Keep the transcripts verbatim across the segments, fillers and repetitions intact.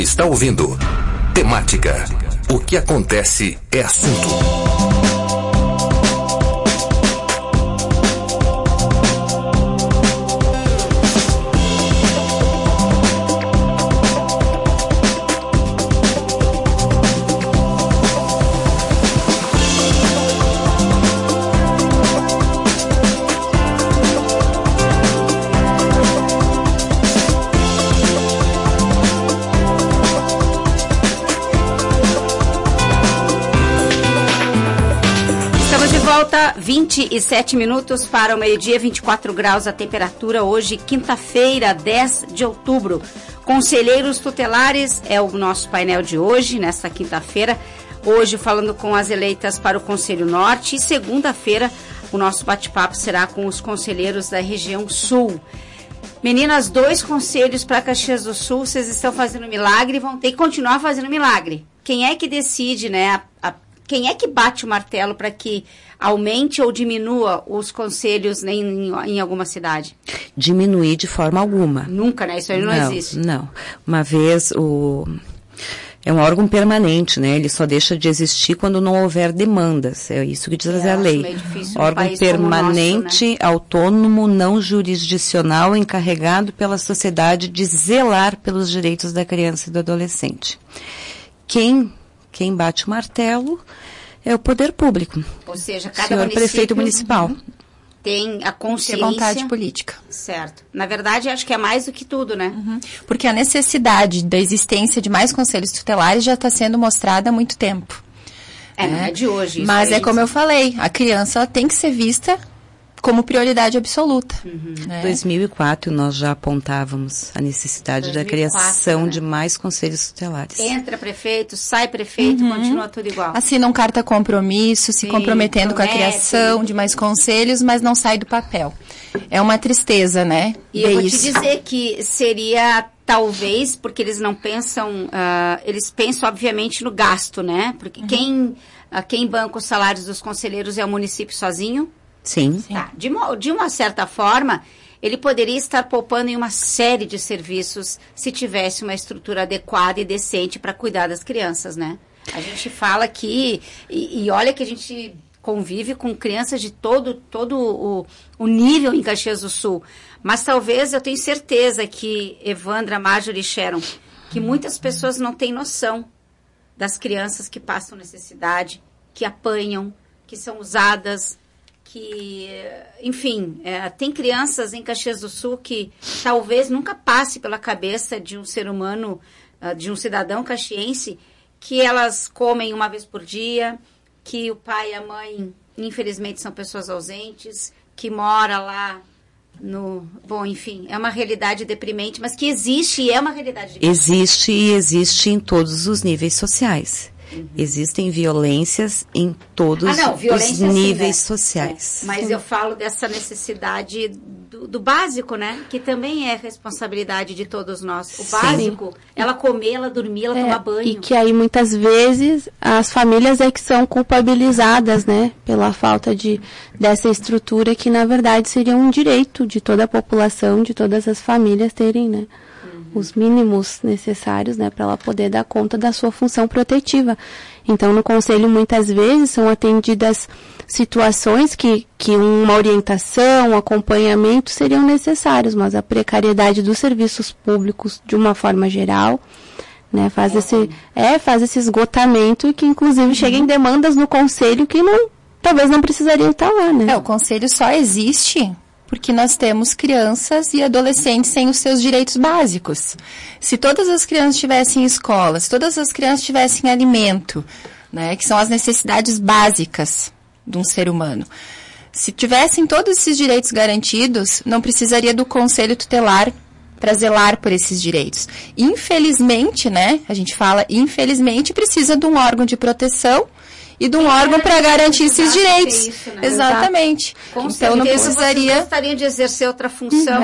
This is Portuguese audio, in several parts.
Está ouvindo Temática. O que acontece é assunto. vinte e sete minutos para o meio-dia, vinte e quatro graus a temperatura, hoje, quinta-feira, dez de outubro. Conselheiros tutelares é o nosso painel de hoje, nesta quinta-feira. Hoje falando com as eleitas para o Conselho Norte e segunda-feira o nosso bate-papo será com os conselheiros da região Sul. Meninas, dois conselhos para Caxias do Sul, vocês estão fazendo milagre e vão ter que continuar fazendo milagre. Quem é que decide, né, a, a Quem é que bate o martelo para que aumente ou diminua os conselhos em, em, em alguma cidade? Diminuir de forma alguma. Nunca, né? Isso aí não, não existe. Não, uma vez o... É um órgão permanente, né? Ele só deixa de existir quando não houver demandas. É isso que diz é, a lei. Órgão permanente, nosso, né? Autônomo, não jurisdicional, encarregado pela sociedade de zelar pelos direitos da criança e do adolescente. Quem... Quem bate o martelo é o poder público. Ou seja, cada senhor município prefeito municipal tem a consciência... Tem vontade política. Certo. Na verdade, acho que é mais do que tudo, né? Uhum. Porque a necessidade da existência de mais conselhos tutelares já está sendo mostrada há muito tempo. É, não é de hoje. Isso Mas é, é como eu falei, a criança ela tem que ser vista como prioridade absoluta. Uhum. Em né? dois mil e quatro nós já apontávamos a necessidade dois mil e quatro, da criação, né, de mais conselhos tutelares. Entra prefeito, sai prefeito, uhum. Continua tudo igual. Assinam carta compromisso, se Sim, comprometendo promete, com a criação de mais conselhos, mas não sai do papel. É uma tristeza, né? E eu vou isso. te dizer que seria talvez, porque eles não pensam, uh, eles pensam obviamente no gasto, né? Porque uhum. quem, uh, quem banca os salários dos conselheiros é o município sozinho. Sim. Tá. De, uma, de uma certa forma, ele poderia estar poupando em uma série de serviços se tivesse uma estrutura adequada e decente para cuidar das crianças, né? A gente fala aqui, e, e olha que a gente convive com crianças de todo, todo o, o nível em Caxias do Sul. Mas talvez, eu tenho certeza que Evandra, Marjorie e Sharon, que muitas pessoas não têm noção das crianças que passam necessidade, que apanham, que são usadas, que, enfim, é, tem crianças em Caxias do Sul que talvez nunca passe pela cabeça de um ser humano, uh, de um cidadão caxiense, que elas comem uma vez por dia, que o pai e a mãe, infelizmente, são pessoas ausentes, que mora lá no... Bom, enfim, é uma realidade deprimente, mas que existe e é uma realidade deprimente. Existe e existe em todos os níveis sociais. Uhum. Existem violências em todos ah, não, os níveis sim, né? sociais. É, mas sim. Eu falo dessa necessidade do, do básico, né? Que também é responsabilidade de todos nós. O sim. básico, ela comer, ela dormir, ela é, tomar banho. E que aí muitas vezes as famílias é que são culpabilizadas, né? Pela falta de, dessa estrutura que na verdade seria um direito de toda a população, de todas as famílias terem, né? Os mínimos necessários, né, para ela poder dar conta da sua função protetiva. Então, no conselho, muitas vezes, são atendidas situações que, que uma orientação, um acompanhamento seriam necessários, mas a precariedade dos serviços públicos, de uma forma geral, né, faz, é. esse, é, faz esse esgotamento e que, inclusive, uhum. chega em demandas no conselho que não, talvez não precisariam estar lá, né? É, o conselho só existe porque nós temos crianças e adolescentes sem os seus direitos básicos. Se todas as crianças tivessem escola, se todas as crianças tivessem alimento, né, que são as necessidades básicas de um ser humano, se tivessem todos esses direitos garantidos, não precisaria do conselho tutelar para zelar por esses direitos. Infelizmente, né, a gente fala, infelizmente, precisa de um órgão de proteção e de um Tem órgão para garantir esses direitos. Isso, né? Exatamente. Com então não precisaria. Vocês gostariam de exercer outra função. É.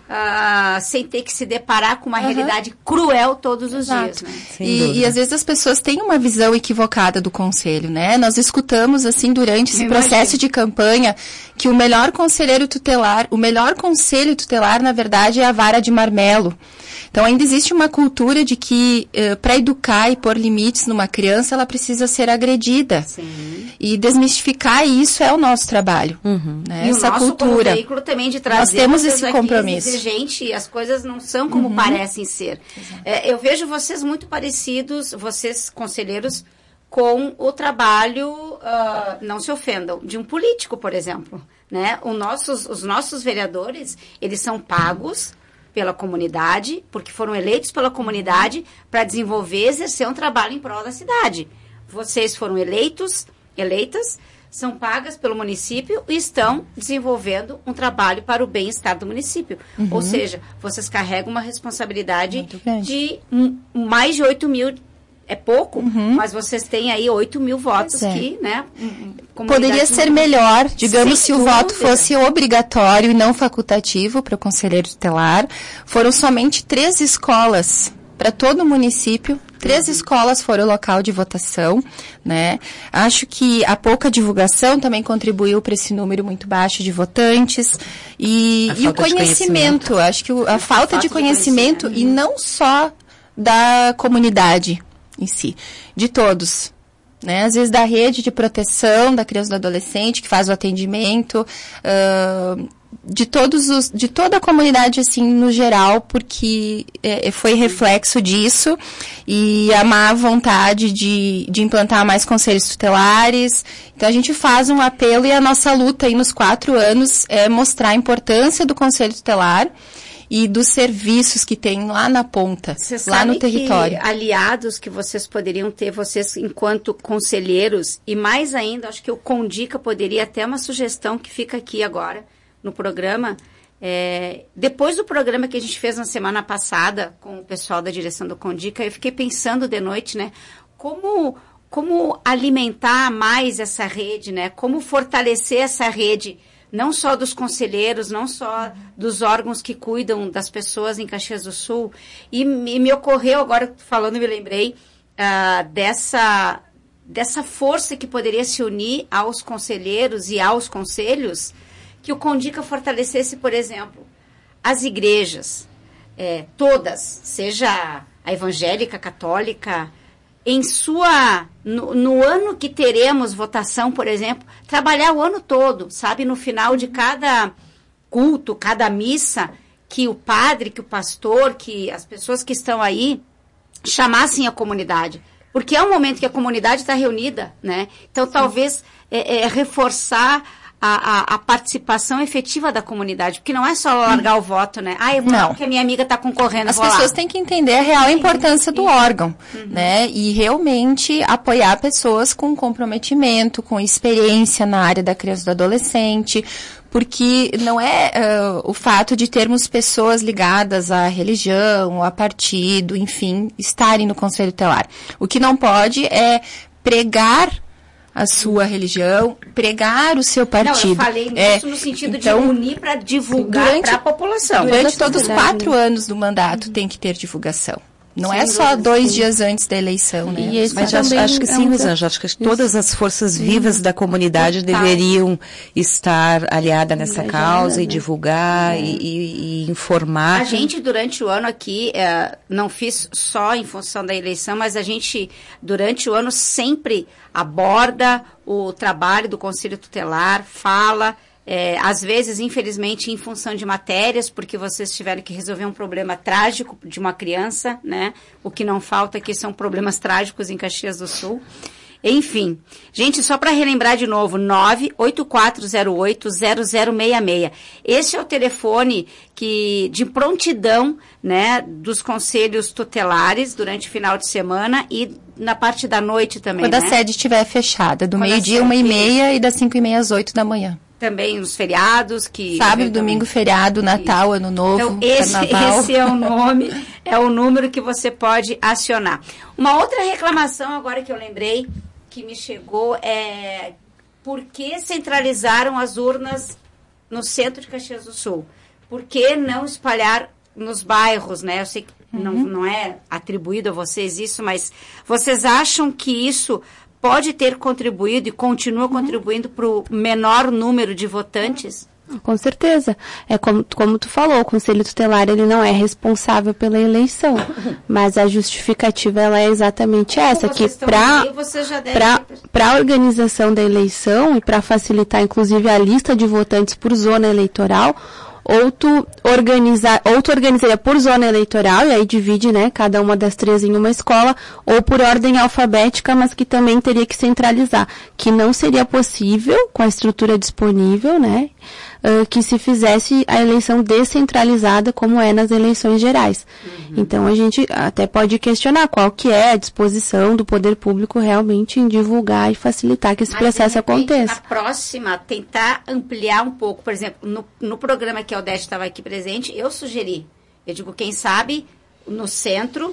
Uh, sem ter que se deparar com uma uhum. realidade cruel todos os Exato. dias. Né? E, e às vezes as pessoas têm uma visão equivocada do conselho, né? Nós escutamos, assim, durante esse Me processo imagino. de campanha, que o melhor conselheiro tutelar, o melhor conselho tutelar, na verdade, é a vara de marmelo. Então, ainda existe uma cultura de que, uh, para educar e pôr limites numa criança, ela precisa ser agredida. Sim. E desmistificar isso é o nosso trabalho. Uhum. Né? E Essa o nosso cultura. veículo também de trazer. Nós temos esse compromisso. Dizer, gente, as coisas não são como uhum. parecem ser. É, eu vejo vocês muito parecidos, vocês, conselheiros, com o trabalho, uh, não se ofendam, de um político, por exemplo. Né? O nossos, os nossos vereadores, eles são pagos pela comunidade, porque foram eleitos pela comunidade para desenvolver, exercer um trabalho em prol da cidade. Vocês foram eleitos, eleitas, são pagas pelo município e estão desenvolvendo um trabalho para o bem-estar do município. Uhum. Ou seja, vocês carregam uma responsabilidade de um, mais de oito mil, é pouco, uhum. mas vocês têm aí oito mil votos é. que, né? Poderia ser melhor, digamos, se o voto fosse obrigatório e não facultativo para o conselheiro tutelar. Foram somente três escolas para todo o município. Três uhum. escolas foram o local de votação, né? Acho que a pouca divulgação também contribuiu para esse número muito baixo de votantes. E, e o conhecimento, conhecimento. Acho que o, a, a falta, falta de conhecimento, de conhecimento, e não só da comunidade em si, de todos. Né? Às vezes da rede de proteção da criança e do adolescente, que faz o atendimento, uh, de todos os, de toda a comunidade, assim, no geral, porque é, foi reflexo disso, e a má vontade de, de implantar mais conselhos tutelares. Então, a gente faz um apelo, e a nossa luta aí nos quatro anos é mostrar a importância do conselho tutelar e dos serviços que tem lá na ponta, Você lá no território. Que aliados que vocês poderiam ter, vocês enquanto conselheiros, e mais ainda, acho que o Condica poderia, até uma sugestão que fica aqui agora no programa, é, depois do programa que a gente fez na semana passada com o pessoal da direção do Condica, eu fiquei pensando de noite, né, como, como alimentar mais essa rede, né, como fortalecer essa rede, não só dos conselheiros, não só dos órgãos que cuidam das pessoas em Caxias do Sul. E, e me ocorreu, agora falando, me lembrei, uh, dessa, dessa força que poderia se unir aos conselheiros e aos conselhos, que o Condica fortalecesse, por exemplo, as igrejas, é, todas, seja a evangélica, a católica, em sua, no, no ano que teremos votação, por exemplo, trabalhar o ano todo, sabe? No final de cada culto, cada missa, que o padre, que o pastor, que as pessoas que estão aí chamassem a comunidade. Porque é um momento que a comunidade está reunida, né? Então, Sim. talvez é, é, reforçar A, a, a participação efetiva da comunidade, porque não é só largar hum. o voto, né? Ah, eu vou não. porque a minha amiga está concorrendo, As vou pessoas lá. têm que entender a real importância do órgão, uhum. né? E realmente apoiar pessoas com comprometimento, com experiência na área da criança e do adolescente, porque não é uh, o fato de termos pessoas ligadas à religião, a partido, enfim, estarem no Conselho Tutelar. O que não pode é pregar a sua religião, pregar o seu partido. Não, eu falei é, isso no sentido então, de unir para divulgar para a população. Durante todos os quatro anos do mandato tem que ter divulgação. Não Sem é só dois sim. dias antes da eleição, né? E Mas acho, acho que é sim, Rosângela. Acho que isso. todas as forças vivas da comunidade Total. deveriam estar aliadas nessa Legenda, causa, né? e divulgar é. e, e, e informar. A gente, durante o ano aqui, é, não fiz só em função da eleição, mas a gente, durante o ano, sempre aborda o trabalho do Conselho Tutelar, fala... É, às vezes, infelizmente, em função de matérias, porque vocês tiveram que resolver um problema trágico de uma criança, né? O que não falta aqui são problemas trágicos em Caxias do Sul. Enfim, gente, só para relembrar de novo, nove oito quatro zero oito zero zero seis seis. Esse é o telefone que, de prontidão, né, dos conselhos tutelares durante o final de semana e na parte da noite também, Quando né? a sede estiver fechada, do meio-dia, uma e meia e das cinco e meia às oito da manhã. Também os feriados que... Sábado, domingo, feriado, Natal, Isso. Ano Novo, então, esse, Carnaval. Esse é o nome, é o número que você pode acionar. Uma outra reclamação agora que eu lembrei, que me chegou, é por que centralizaram as urnas no centro de Caxias do Sul? por que não espalhar nos bairros, né? Eu sei que uhum. não, não é atribuído a vocês isso, mas vocês acham que isso pode ter contribuído e continua uhum. contribuindo para o menor número de votantes? Com certeza. É como, como tu falou, o Conselho Tutelar ele não é responsável pela eleição, mas a justificativa ela é exatamente essa, que para para a organização da eleição e para facilitar inclusive a lista de votantes por zona eleitoral, ou tu organizar, ou tu organizaria por zona eleitoral, e aí divide, né, cada uma das três em uma escola, ou por ordem alfabética, mas que também teria que centralizar, que não seria possível com a estrutura disponível, né, uh, que se fizesse a eleição descentralizada como é nas eleições gerais. Uhum. Então a gente até pode questionar qual que é a disposição do poder público realmente em divulgar e facilitar que esse mas, processo repente, aconteça. Na próxima, tentar ampliar um pouco, por exemplo, no, no programa que a Odete estava aqui presente, eu sugeri, eu digo, quem sabe, no centro,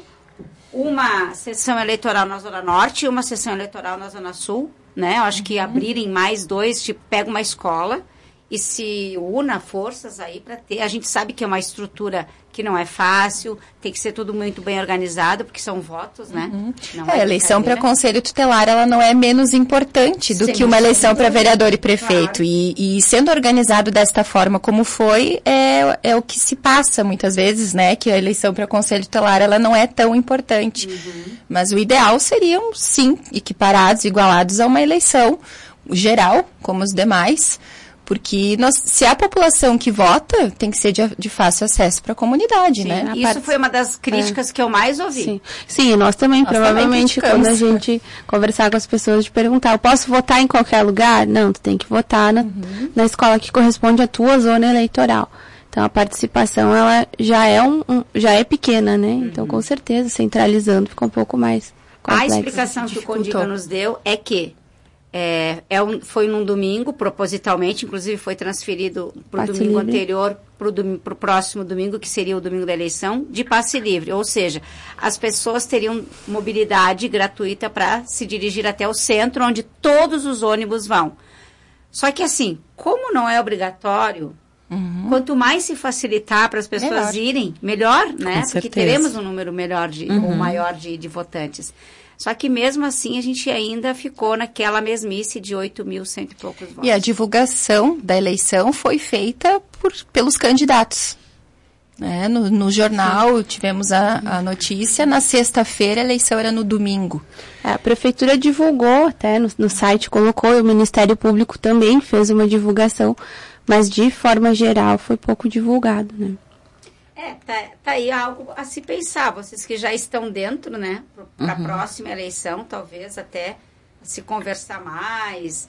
uma sessão eleitoral na Zona Norte e uma sessão eleitoral na Zona Sul, né? Eu acho uhum. que abrirem mais dois, tipo, pega uma escola e se una forças aí para ter. A gente sabe que é uma estrutura que não é fácil, tem que ser tudo muito bem organizado, porque são votos, né? Uhum. Não é, a eleição para conselho tutelar, ela não é menos importante do Sem que uma eleição para vereador e prefeito. Claro. E, e sendo organizado desta forma como foi, é, é o que se passa muitas vezes, né? Que a eleição para conselho tutelar, ela não é tão importante. Uhum. Mas o ideal seriam, sim, equiparados, igualados a uma eleição geral, como os demais. Porque nós, se a população que vota, tem que ser de, de fácil acesso para a comunidade, sim, né? Isso parte... foi uma das críticas é. que eu mais ouvi. Sim, sim nós também, nós provavelmente, também quando a gente conversar com as pessoas, de perguntar, eu posso votar em qualquer lugar? Não, tu tem que votar na, uhum. na escola que corresponde à tua zona eleitoral. Então, a participação, ela já é, um, um, já é pequena, né? Uhum. Então, com certeza, centralizando, fica um pouco mais complexo. A explicação que o Condiga nos deu é que É, é um, foi num domingo, propositalmente, inclusive foi transferido para o domingo livre. anterior, para o próximo domingo, que seria o domingo da eleição, de passe livre. Ou seja, as pessoas teriam mobilidade gratuita para se dirigir até o centro, onde todos os ônibus vão. Só que assim, como não é obrigatório, uhum. quanto mais se facilitar para as pessoas melhor. irem, melhor, né? Com Porque certeza. teremos um número melhor de, uhum. ou maior de, de votantes. Só que mesmo assim a gente ainda ficou naquela mesmice de oito mil cento e poucos votos. E a divulgação da eleição foi feita por, pelos candidatos. É, no, no jornal Sim. tivemos a, a notícia, na sexta-feira a eleição era no domingo. A prefeitura divulgou até no, no site, colocou, e o Ministério Público também fez uma divulgação, mas de forma geral foi pouco divulgado, né? É, tá, tá aí algo a se pensar, vocês que já estão dentro, né, para a uhum. próxima eleição, talvez até se conversar mais,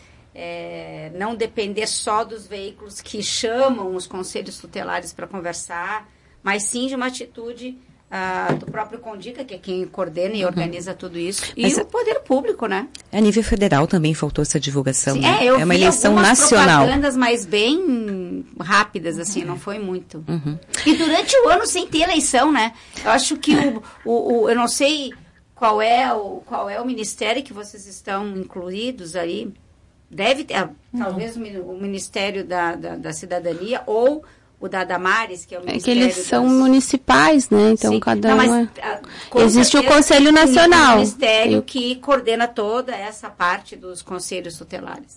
é, não depender só dos veículos que chamam os conselhos tutelares para conversar, mas sim de uma atitude uh, do próprio Condiga, que é quem coordena e organiza uhum. tudo isso, e mas o poder público, né? A nível federal também faltou essa divulgação, sim, né? É, eu é uma vi eleição nacional. Propagandas, mas bem rápidas, assim, uhum. não foi muito. Uhum. E durante o ano sem ter eleição, né? Eu acho que o, o, o eu não sei qual é o, qual é o ministério que vocês estão incluídos aí. Deve ter, uhum. talvez o Ministério da, da, da Cidadania ou o da Damares, que é o Ministério... É que eles são das... municipais, né? Então, Sim. cada Não, um... Mas, é... Existe o Conselho Nacional. O Ministério que coordena toda essa parte dos conselhos tutelares.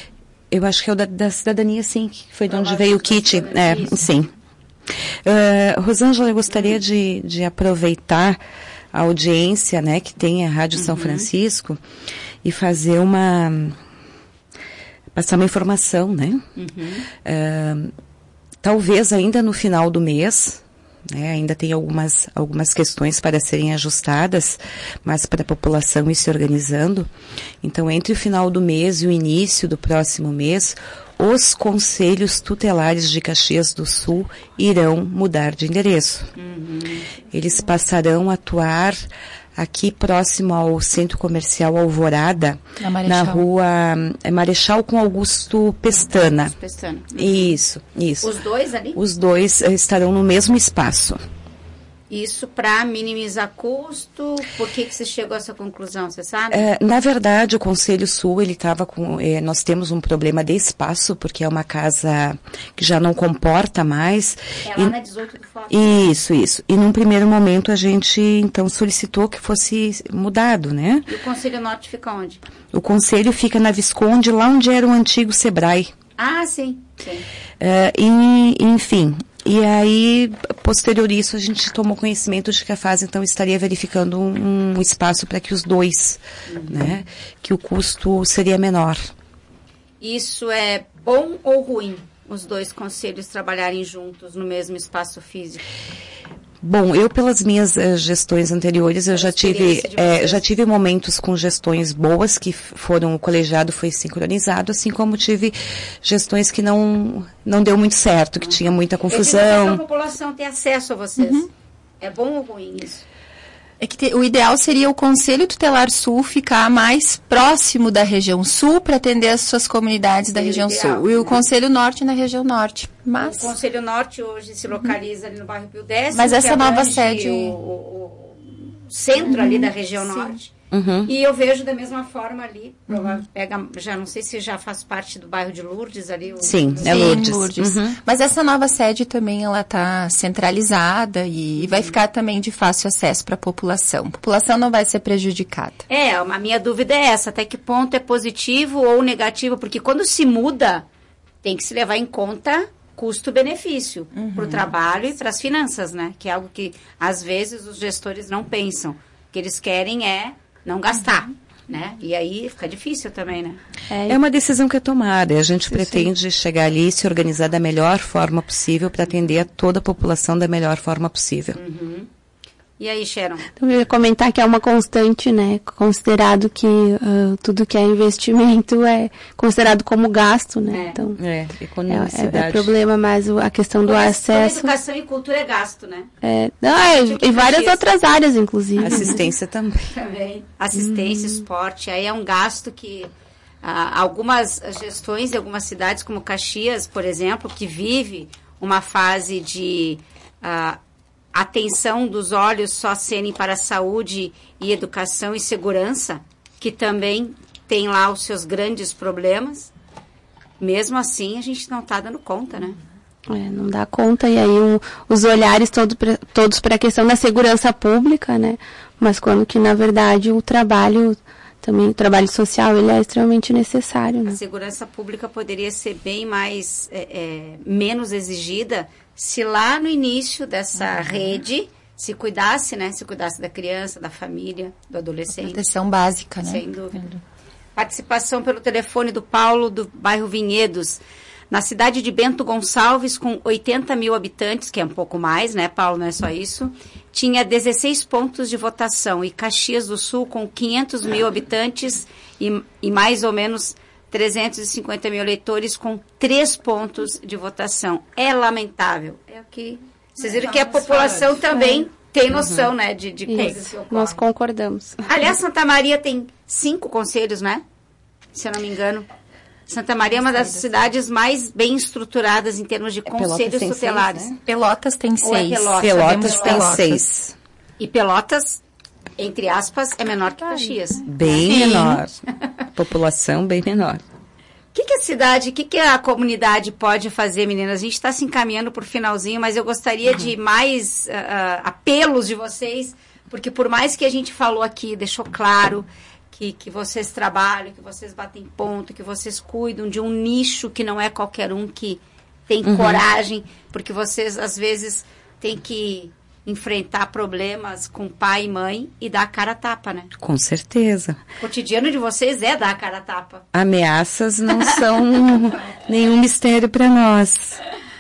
Eu acho que é o da, da Cidadania, sim, que foi de onde veio o kit. É, sim. Uh, Rosângela, eu gostaria uhum. de, de aproveitar a audiência, né, que tem a Rádio uhum. São Francisco e fazer uma... passar uma informação, né? Uhum. Uh, talvez ainda no final do mês, né, ainda tem algumas, algumas questões para serem ajustadas, mas para a população ir se organizando. Então, entre o final do mês e o início do próximo mês, os conselhos tutelares de Caxias do Sul irão mudar de endereço. Uhum. Eles passarão a atuar aqui próximo ao Centro Comercial Alvorada, na, na rua Marechal com Augusto Pestana. Augusto Pestana. Uhum. Isso, isso. Os dois ali? Os dois estarão no mesmo espaço. Isso para minimizar custo? Por que que você chegou a essa conclusão, você sabe? É, na verdade, o Conselho Sul, ele estava com... É, nós temos um problema de espaço, porque é uma casa que já não comporta mais. É lá e, na dezoito do Foz. Isso, isso. E num primeiro momento a gente, então, solicitou que fosse mudado, né? E o Conselho Norte fica onde? O Conselho fica na Visconde, lá onde era o antigo Sebrae. Ah, sim. sim. É, e, enfim... E aí, posterior a isso, a gente tomou conhecimento de que a fase, então, estaria verificando um, um espaço para que os dois, uhum. né, que o custo seria menor. Isso é bom ou ruim, os dois conselhos trabalharem juntos no mesmo espaço físico? Bom, eu pelas minhas uh, gestões anteriores, eu já tive, é, já tive momentos com gestões boas, que foram, o colegiado foi sincronizado, assim como tive gestões que não, não deu muito certo, que uhum. tinha muita confusão. A população ter acesso a vocês. Uhum. É bom ou ruim isso? É que te, o ideal seria o Conselho Tutelar Sul ficar mais próximo da região sul para atender as suas comunidades da é região ideal, sul. E o né? Conselho Norte na região norte. Mas... O Conselho Norte hoje se localiza uhum. ali no bairro Pio Décimo. Mas essa nova sede... O, o, o centro uhum. ali da região Sim. norte. Uhum. E eu vejo da mesma forma ali, uhum. pega, já não sei se já faz parte do bairro de Lourdes ali. O, Sim, o, é Lourdes. Lourdes. Uhum. Mas essa nova sede também ela está centralizada e uhum. vai ficar também de fácil acesso para a população. A população não vai ser prejudicada. É, a minha dúvida é essa, até que ponto é positivo ou negativo, porque quando se muda, tem que se levar em conta custo-benefício uhum. para o trabalho e para as finanças, né? Que é algo que, às vezes, os gestores não pensam. O que eles querem é não gastar, uhum. né? E aí fica difícil também, né? É, é uma decisão que é tomada e a gente sim, pretende sim. chegar ali e se organizar da melhor forma possível para atender a toda a população da melhor forma possível. Uhum. E aí, Sharon? Então, eu ia comentar que é uma constante, né? Considerado que uh, tudo que é investimento é considerado como gasto, né? É. Então, é, é, é, é problema, mas a questão do Toda acesso... educação e cultura é gasto, né? É, não, é, e várias isso. outras áreas, inclusive. Assistência também. Também. Assistência, hum. esporte, aí é um gasto que ah, algumas gestões de algumas cidades, como Caxias, por exemplo, que vive uma fase de... Ah, atenção dos olhos só serem para a saúde e educação e segurança, que também tem lá os seus grandes problemas, mesmo assim a gente não está dando conta, né? É, não dá conta, e aí um, os olhares todo pra, todos para a questão da segurança pública, né? Mas quando que, na verdade, o trabalho, também o trabalho social, ele é extremamente necessário, né? A segurança pública poderia ser bem mais, é, é, menos exigida, se lá no início dessa uhum. rede se cuidasse, né? Se cuidasse da criança, da família, do adolescente. Proteção básica, né? Sem dúvida. Uhum. Participação pelo telefone do Paulo, do bairro Vinhedos. Na cidade de Bento Gonçalves, com oitenta mil habitantes, que é um pouco mais, né, Paulo? Não é só isso. Tinha dezesseis pontos de votação. E Caxias do Sul, com quinhentos mil habitantes e, e mais ou menos... trezentos e cinquenta mil eleitores com três pontos de votação. É lamentável. É o que... Vocês viram que a população também tem noção, uhum. né, de, de coisas que ocorrem. Nós concordamos. Aliás, Santa Maria tem cinco conselhos, né? Se eu não me engano. Santa Maria é uma das cidades mais bem estruturadas em termos de conselhos tutelares. Seis, né? Pelotas tem seis. É Pelotas, Pelotas tem Pelotas. seis. E Pelotas... entre aspas, é menor que Caxias. Bem Sim. menor. População bem menor. O que, que a cidade, o que, que a comunidade pode fazer, meninas? A gente está se encaminhando para o finalzinho, mas eu gostaria uhum. de mais uh, apelos de vocês, porque por mais que a gente falou aqui, deixou claro que, que vocês trabalham, que vocês batem ponto, que vocês cuidam de um nicho que não é qualquer um que tem uhum. coragem, porque vocês, às vezes, têm que... enfrentar problemas com pai e mãe e dar a cara a tapa, né? Com certeza. O cotidiano de vocês é dar a cara a tapa. Ameaças não são nenhum mistério para nós.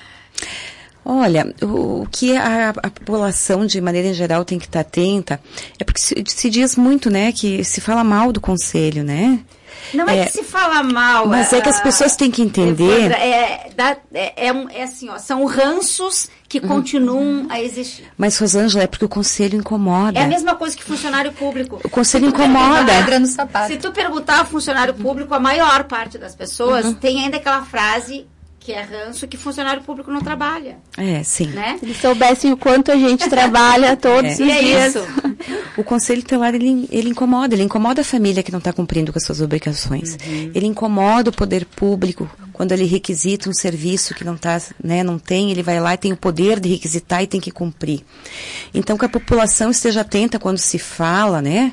Olha, o, o que a, a população, de maneira em geral, tem que estar atenta é porque se, se diz muito, né, que se fala mal do conselho, né? Não é, é que se fala mal. Mas é, é que as pessoas têm que entender... É, é, é, é assim, ó, são ranços que uhum. continuam a existir. Mas, Rosângela, é porque o conselho incomoda. É a mesma coisa que funcionário público. O conselho incomoda. No sapato. Se tu perguntar ao funcionário público, a maior parte das pessoas uhum. tem ainda aquela frase que é ranço, que funcionário público não trabalha. É, sim. Né? Se eles soubessem o quanto a gente trabalha todos é. os é dias. Isso. O Conselho Tutelar, ele, ele incomoda, ele incomoda a família que não está cumprindo com as suas obrigações. Uhum. Ele incomoda o poder público quando ele requisita um serviço que não tá, né, não tem, ele vai lá e tem o poder de requisitar e tem que cumprir. Então, que a população esteja atenta quando se fala, né,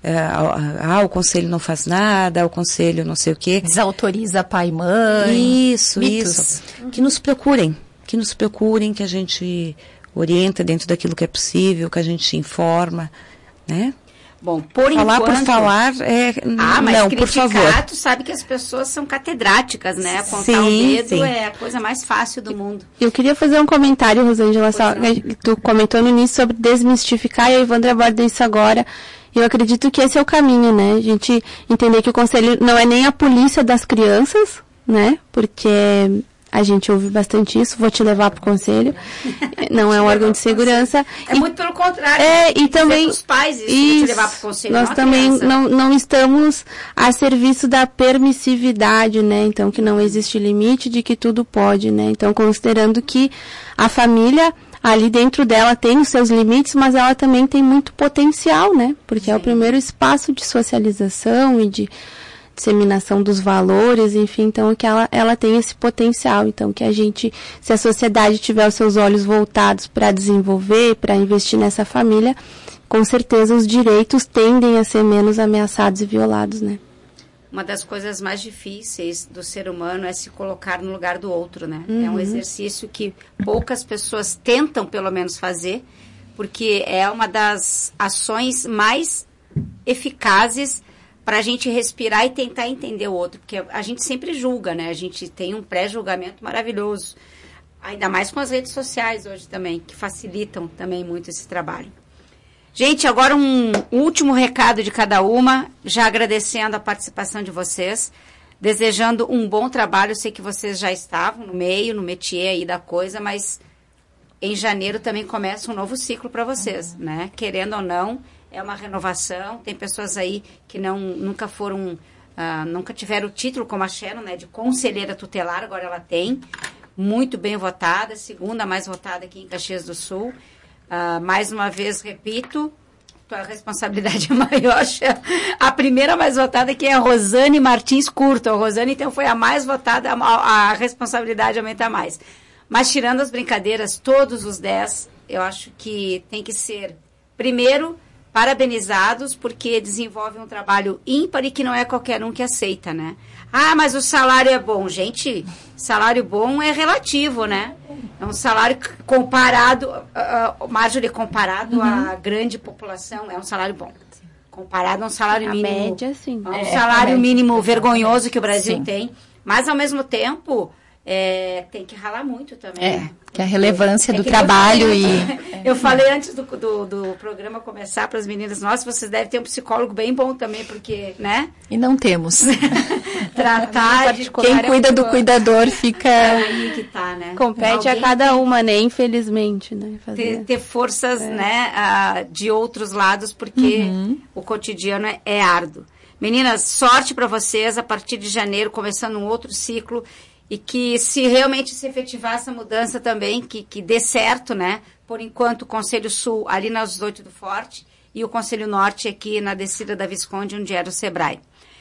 ah, o Conselho não faz nada, o Conselho não sei o quê. Desautoriza pai e mãe. Isso, mitos. isso. Que nos procurem, que nos procurem, que a gente orienta dentro daquilo que é possível, que a gente informa, né? Bom, por falar enquanto... por falar, é, ah, mas não, criticar, por favor. tu sabe que as pessoas são catedráticas, né? Apontar sim, o dedo sim. é a coisa mais fácil do mundo. Eu queria fazer um comentário, Rosângela, só, tu comentou no início sobre desmistificar, e a Ivandra aborda isso agora. Eu acredito que esse é o caminho, né? A gente entender que o Conselho não é nem a polícia das crianças, né? Porque a gente ouve bastante isso, vou te levar para o Conselho. Não é um órgão de segurança. É e, muito pelo contrário. É, e também... Os pais isso, isso, te levar para o Conselho. Nós também não, não estamos a serviço da permissividade, né? Então, que não existe limite de que tudo pode, né? Então, considerando que a família... ali dentro dela tem os seus limites, mas ela também tem muito potencial, né? Porque Sim. é o primeiro espaço de socialização e de disseminação dos valores, enfim, então que ela, ela tem esse potencial. Então que a gente, se a sociedade tiver os seus olhos voltados para desenvolver, para investir nessa família, com certeza os direitos tendem a ser menos ameaçados e violados, né? Uma das coisas mais difíceis do ser humano é se colocar no lugar do outro, né? Uhum. É um exercício que poucas pessoas tentam, pelo menos, fazer, porque é uma das ações mais eficazes para a gente respirar e tentar entender o outro, porque a gente sempre julga, né? A gente tem um pré-julgamento maravilhoso, ainda mais com as redes sociais hoje também, que facilitam também muito esse trabalho. Gente, agora um último recado de cada uma, já agradecendo a participação de vocês, desejando um bom trabalho. Eu sei que vocês já estavam no meio, no métier aí da coisa, mas em janeiro também começa um novo ciclo para vocês, uhum. né? Querendo ou não, é uma renovação. Tem pessoas aí que não, nunca foram, uh, nunca tiveram o título como a Sharon, né? De conselheira tutelar, agora ela tem. Muito bem votada, segunda mais votada aqui em Caxias do Sul. Uh, mais uma vez, repito, tua responsabilidade é maior. A primeira mais votada aqui é a Rosane Martins Curto. A Rosane, então, foi a mais votada, a, a responsabilidade aumenta mais. Mas, tirando as brincadeiras, todos os dez, eu acho que tem que ser, primeiro, parabenizados, porque desenvolvem um trabalho ímpar e que não é qualquer um que aceita, né? Ah, mas o salário é bom. Gente, salário bom é relativo, né? É um salário comparado, uh, uh, Marjorie, comparado uhum. à grande população, é um salário bom. Comparado a um salário a mínimo. Média, sim. A um é, salário mínimo vergonhoso que o Brasil sim. tem. Mas, ao mesmo tempo, é, tem que ralar muito também. É, né? que a relevância é do que trabalho eu e... Falei, eu falei antes do, do, do programa começar para as meninas, nossa, vocês devem ter um psicólogo bem bom também, porque, né? E não temos. Tratar de... Quem cuida do cuidador fica... Aí que tá, né? Compete Alguém a cada tem... uma, né? Infelizmente, né? Fazer... Ter, ter forças, é. né, uh, de outros lados, porque uhum. o cotidiano é, é árduo. Meninas, sorte para vocês, a partir de janeiro, começando um outro ciclo, e que se realmente se efetivar essa mudança também, que, que dê certo, né? Por enquanto, o Conselho Sul, ali nas oito do Forte, e o Conselho Norte, aqui na descida da Visconde, onde era o Sebrae.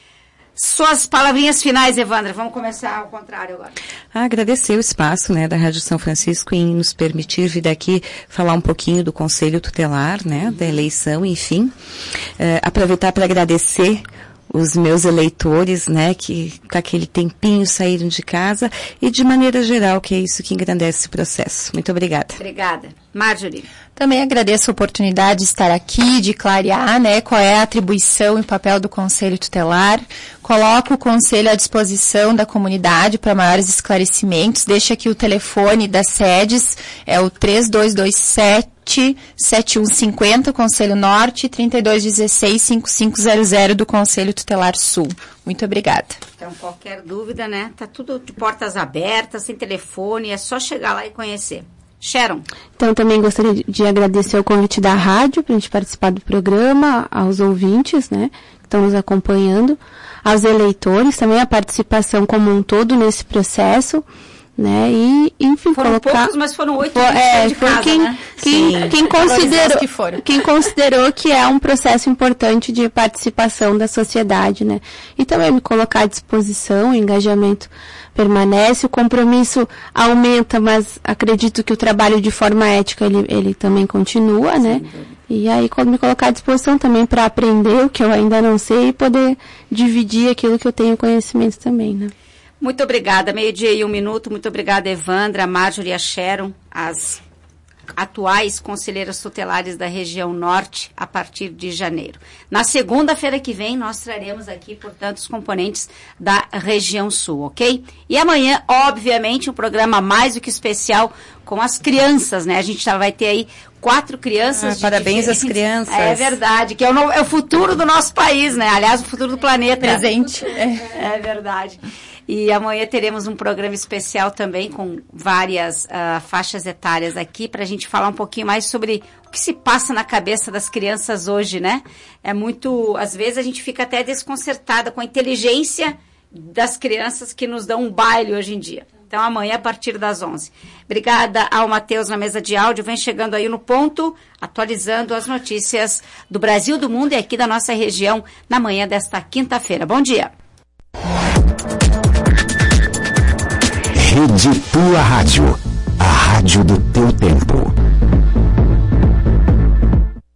Suas palavrinhas finais, Evandra. Vamos começar ao contrário agora. Ah, agradecer o espaço, né, da Rádio São Francisco em nos permitir vir daqui falar um pouquinho do Conselho Tutelar, né, uhum. da eleição, enfim. Uh, aproveitar para agradecer os meus eleitores, né, que com aquele tempinho saíram de casa e de maneira geral, que é isso que engrandece o processo. Muito obrigada. Obrigada. Marjorie. Também agradeço a oportunidade de estar aqui, de clarear, né, qual é a atribuição e papel do Conselho Tutelar. Coloco o Conselho à disposição da comunidade para maiores esclarecimentos. Deixa aqui o telefone das sedes, é o três dois dois sete, sete um cinco zero, Conselho Norte, trinta e dois dezesseis, cinquenta e cinco zero zero do Conselho Tutelar Sul. Muito obrigada. Então, qualquer dúvida, né, tá tudo de portas abertas, sem telefone, é só chegar lá e conhecer. Sharon. Então, também gostaria de agradecer o convite da rádio para a gente participar do programa, aos ouvintes, né, que estão nos acompanhando, aos eleitores, também a participação como um todo nesse processo, né? E, enfim, foram colocar... poucos, mas foram oito é, de casa, quem, né? Quem, quem, considerou, que quem considerou que é um processo importante de participação da sociedade, né? E também me colocar à disposição, o engajamento permanece, o compromisso aumenta, mas acredito que o trabalho de forma ética, ele, ele também continua, né? E aí, quando me colocar à disposição também para aprender o que eu ainda não sei e poder dividir aquilo que eu tenho conhecimento também, né? Muito obrigada. Meio-dia e um minuto. Muito obrigada, Evandra, Marjorie e a Sharon, as atuais conselheiras tutelares da região norte, a partir de janeiro. Na segunda-feira que vem, nós traremos aqui, portanto, os componentes da região sul, ok? E amanhã, obviamente, um programa mais do que especial com as crianças, né? A gente já vai ter aí quatro crianças. Ah, parabéns às crianças. É verdade, que é o, no, é o futuro do nosso país, né? Aliás, o futuro do planeta. Presente. É, é verdade. E amanhã teremos um programa especial também com várias uh, faixas etárias aqui para a gente falar um pouquinho mais sobre o que se passa na cabeça das crianças hoje, né? É muito, às vezes a gente fica até desconcertada com a inteligência das crianças que nos dão um baile hoje em dia. Então amanhã a partir das onze. Obrigada ao Matheus na mesa de áudio, vem chegando aí no ponto, atualizando as notícias do Brasil, do mundo e aqui da nossa região na manhã desta quinta-feira. Bom dia. Rede Tua Rádio, a rádio do teu tempo.